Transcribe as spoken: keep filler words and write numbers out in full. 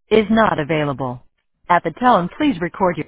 is not available. At the tone, please record your